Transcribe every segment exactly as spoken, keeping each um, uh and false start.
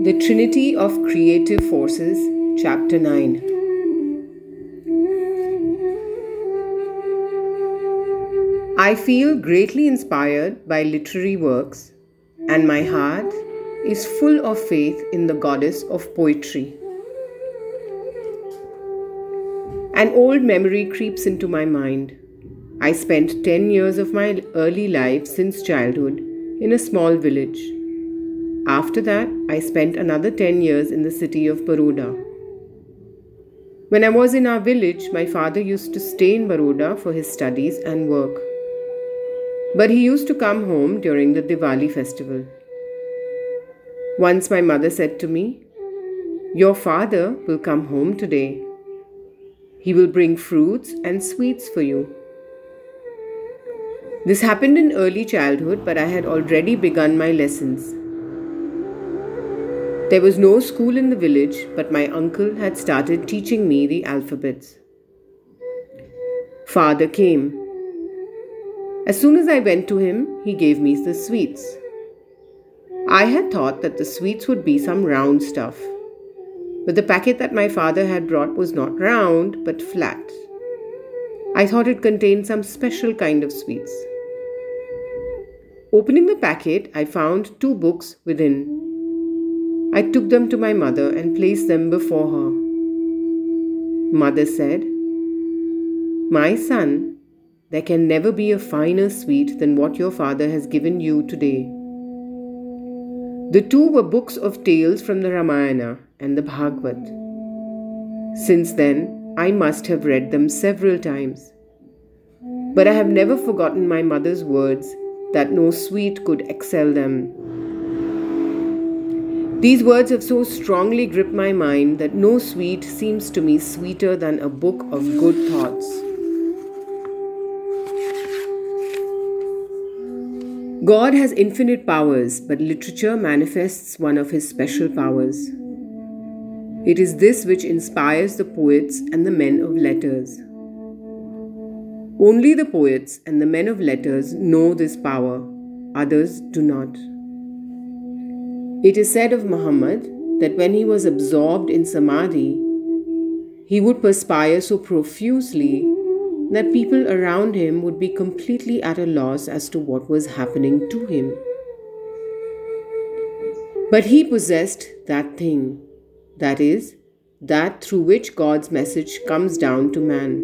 The Trinity of Creative Forces, Chapter nine. I feel greatly inspired by literary works, and my heart is full of faith in the goddess of poetry. An old memory creeps into my mind. I spent ten years of my early life since childhood in a small village. After that, I spent another ten years in the city of Baroda. When I was in our village, my father used to stay in Baroda for his studies and work. But he used to come home during the Diwali festival. Once my mother said to me, "Your father will come home today. He will bring fruits and sweets for you." This happened in early childhood, but I had already begun my lessons. There was no school in the village, but my uncle had started teaching me the alphabets. Father came. As soon as I went to him, he gave me the sweets. I had thought that the sweets would be some round stuff, but the packet that my father had brought was not round, but flat. I thought it contained some special kind of sweets. Opening the packet, I found two books within. I took them to my mother and placed them before her. Mother said, "My son, there can never be a finer sweet than what your father has given you today." The two were books of tales from the Ramayana and the Bhagavad. Since then, I must have read them several times. But I have never forgotten my mother's words that no sweet could excel them. These words have so strongly gripped my mind that no sweet seems to me sweeter than a book of good thoughts. God has infinite powers, but literature manifests one of his special powers. It is this which inspires the poets and the men of letters. Only the poets and the men of letters know this power, others do not. It is said of Muhammad that when he was absorbed in samadhi, he would perspire so profusely that people around him would be completely at a loss as to what was happening to him. But he possessed that thing, that is, that through which God's message comes down to man.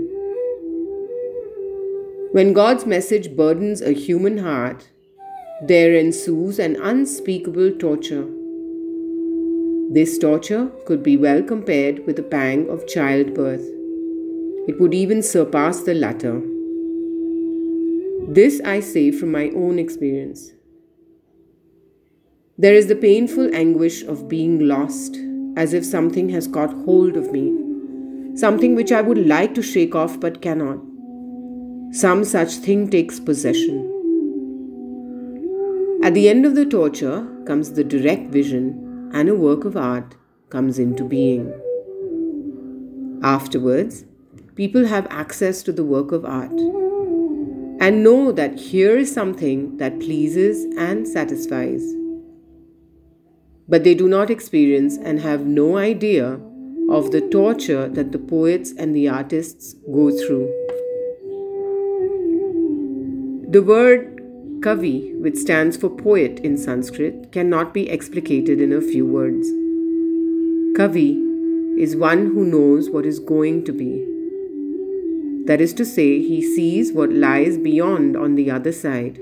When God's message burdens a human heart, there ensues an unspeakable torture. This torture could be well compared with the pang of childbirth. It would even surpass the latter. This I say from my own experience. There is the painful anguish of being lost, as if something has got hold of me, something which I would like to shake off but cannot. Some such thing takes possession. At the end of the torture comes the direct vision, and a work of art comes into being. Afterwards, people have access to the work of art and know that here is something that pleases and satisfies. But they do not experience and have no idea of the torture that the poets and the artists go through. The word Kavi, which stands for poet in Sanskrit, cannot be explicated in a few words. Kavi is one who knows what is going to be. That is to say, he sees what lies beyond on the other side.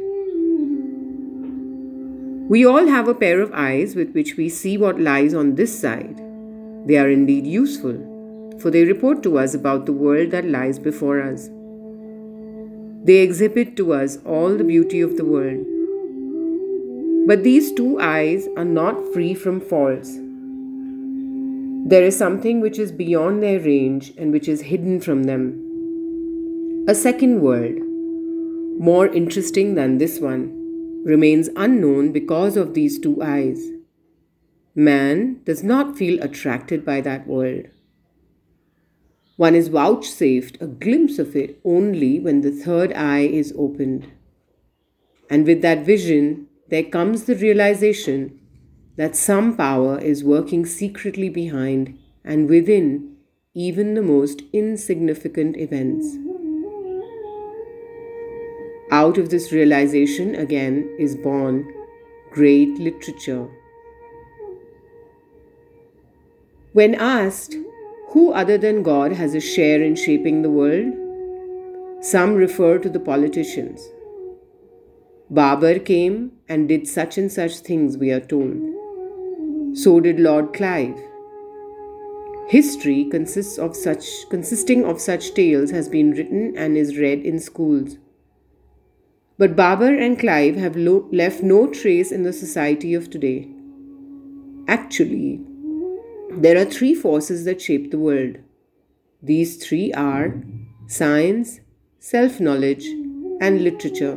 We all have a pair of eyes with which we see what lies on this side. They are indeed useful, for they report to us about the world that lies before us. They exhibit to us all the beauty of the world. But these two eyes are not free from faults. There is something which is beyond their range and which is hidden from them. A second world, more interesting than this one, remains unknown because of these two eyes. Man does not feel attracted by that world. One is vouchsafed a glimpse of it only when the third eye is opened. And with that vision, there comes the realization that some power is working secretly behind and within even the most insignificant events. Out of this realization again is born great literature. When asked, who other than God has a share in shaping the world? Some refer to the politicians. Babur came and did such and such things, we are told. So did Lord Clive. History consists of such, consisting of such tales has been written and is read in schools. But Babur and Clive have lo- left no trace in the society of today. Actually, there are three forces that shape the world. These three are science, self-knowledge, and literature.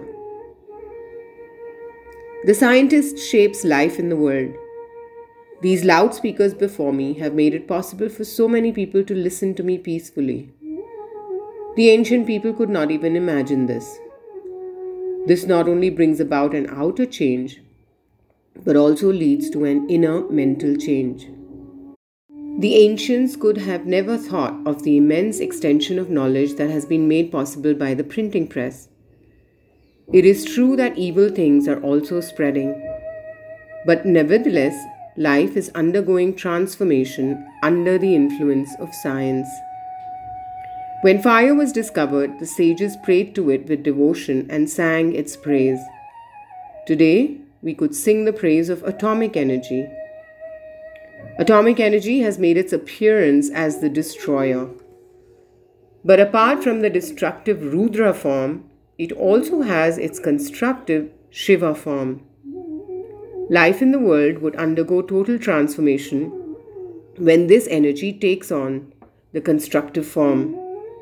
The scientist shapes life in the world. These loudspeakers before me have made it possible for so many people to listen to me peacefully. The ancient people could not even imagine this. This not only brings about an outer change, but also leads to an inner mental change. The ancients could have never thought of the immense extension of knowledge that has been made possible by the printing press. It is true that evil things are also spreading, but nevertheless, life is undergoing transformation under the influence of science. When fire was discovered, the sages prayed to it with devotion and sang its praise. Today, we could sing the praise of atomic energy. Atomic energy has made its appearance as the destroyer. But apart from the destructive Rudra form, it also has its constructive Shiva form. Life in the world would undergo total transformation when this energy takes on the constructive form.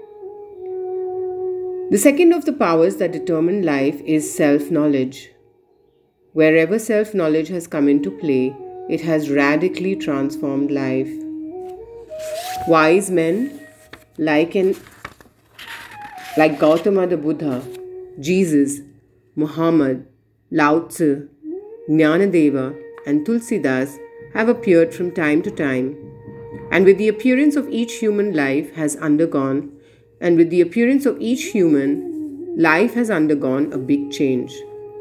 The second of the powers that determine life is self-knowledge. Wherever self-knowledge has come into play, it has radically transformed life. Wise men like, an, like Gautama the Buddha, Jesus, Muhammad, Lao Tzu, Jnanadeva, and Tulsidas have appeared from time to time, and with the appearance of each human life has undergone And with the appearance of each human, life has undergone a big change.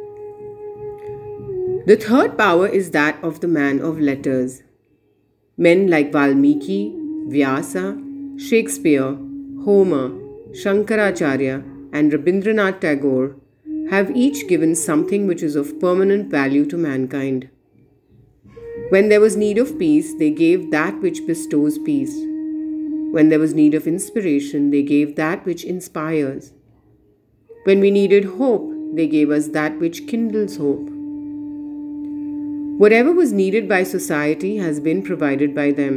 The third power is that of the man of letters. Men like Valmiki, Vyasa, Shakespeare, Homer, Shankaracharya, and Rabindranath Tagore have each given something which is of permanent value to mankind. When there was need of peace, they gave that which bestows peace. When there was need of inspiration, they gave that which inspires. When we needed hope, they gave us that which kindles hope. Whatever was needed by society has been provided by them.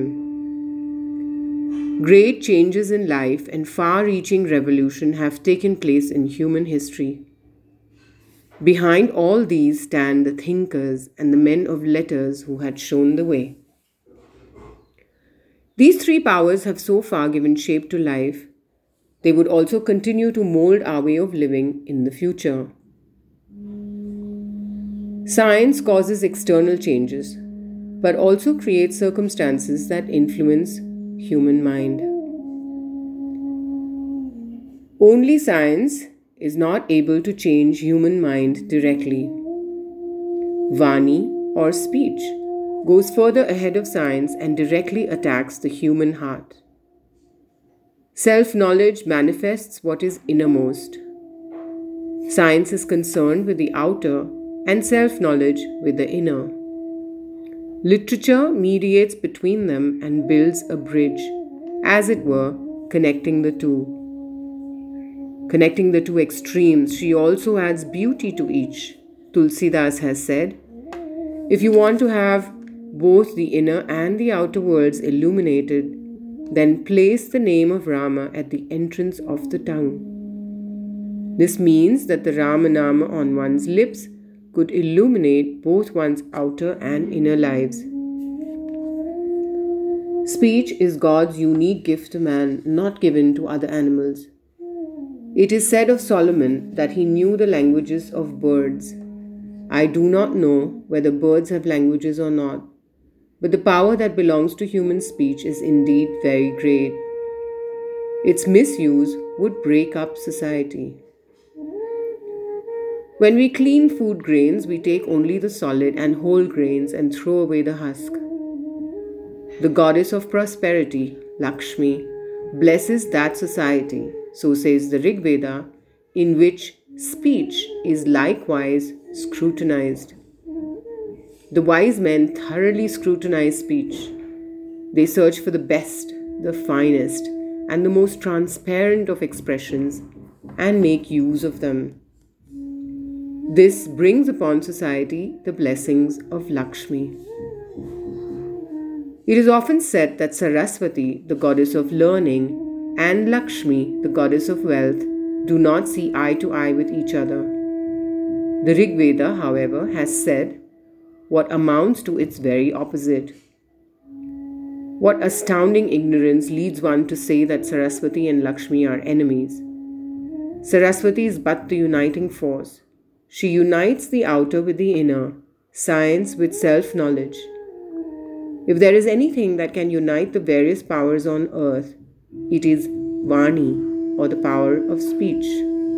Great changes in life and far-reaching revolution have taken place in human history. Behind all these stand the thinkers and the men of letters who had shown the way. These three powers have so far given shape to life. They would also continue to mold our way of living in the future. Science causes external changes, but also creates circumstances that influence human mind. Only science is not able to change human mind directly. Vani, or speech, goes further ahead of science and directly attacks the human heart. Self-knowledge manifests what is innermost. Science is concerned with the outer and self-knowledge with the inner. Literature mediates between them and builds a bridge, as it were, connecting the two. Connecting the two extremes, she also adds beauty to each. Tulsidas has said, if you want to have both the inner and the outer worlds illuminated, then place the name of Rama at the entrance of the tongue. This means that the Ramanama on one's lips could illuminate both one's outer and inner lives. Speech is God's unique gift to man, not given to other animals. It is said of Solomon that he knew the languages of birds. I do not know whether birds have languages or not, but the power that belongs to human speech is indeed very great. Its misuse would break up society. When we clean food grains, we take only the solid and whole grains and throw away the husk. The goddess of prosperity, Lakshmi, blesses that society, so says the Rig Veda, in which speech is likewise scrutinized. The wise men thoroughly scrutinize speech. They search for the best, the finest, and the most transparent of expressions and make use of them. This brings upon society the blessings of Lakshmi. It is often said that Saraswati, the goddess of learning, and Lakshmi, the goddess of wealth, do not see eye to eye with each other. The Rig Veda, however, has said what amounts to its very opposite. What astounding ignorance leads one to say that Saraswati and Lakshmi are enemies. Saraswati is but the uniting force. She unites the outer with the inner, science with self-knowledge. If there is anything that can unite the various powers on earth, it is Vani, or the power of speech.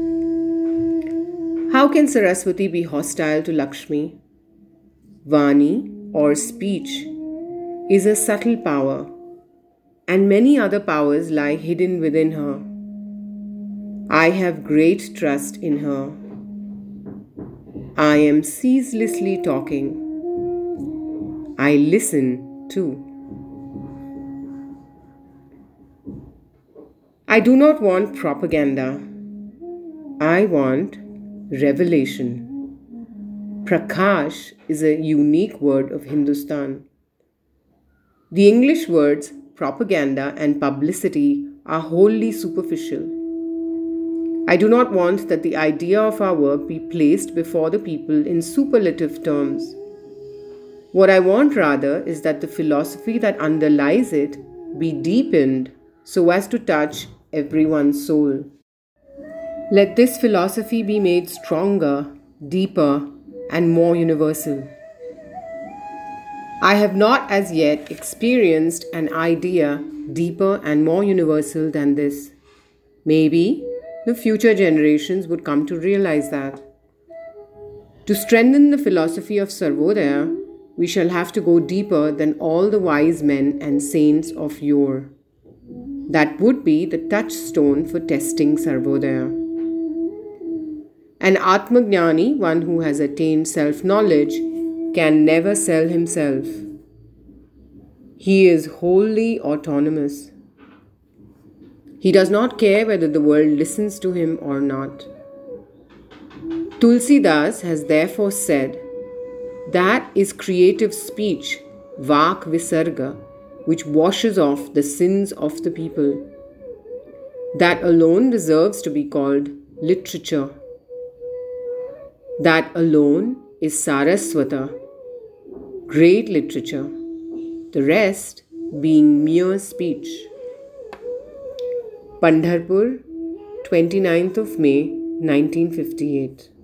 How can Saraswati be hostile to Lakshmi? Vani, or speech, is a subtle power, and many other powers lie hidden within her. I have great trust in her. I am ceaselessly talking. I listen too. I do not want propaganda. I want revelation. Prakash is a unique word of Hindustan. The English words propaganda and publicity are wholly superficial. I do not want that the idea of our work be placed before the people in superlative terms. What I want rather is that the philosophy that underlies it be deepened so as to touch everyone's soul. Let this philosophy be made stronger, deeper, and more universal. I have not as yet experienced an idea deeper and more universal than this. Maybe the future generations would come to realize that. To strengthen the philosophy of Sarvodaya, we shall have to go deeper than all the wise men and saints of yore. That would be the touchstone for testing Sarvodaya. An Atmajnani, one who has attained self-knowledge, can never sell himself. He is wholly autonomous. He does not care whether the world listens to him or not. Tulsidas has therefore said, that is creative speech, Vak Visarga, which washes off the sins of the people. That alone deserves to be called literature. That alone is Saraswata, great literature, the rest being mere speech. Pandharpur, twenty-ninth of May, nineteen fifty-eight.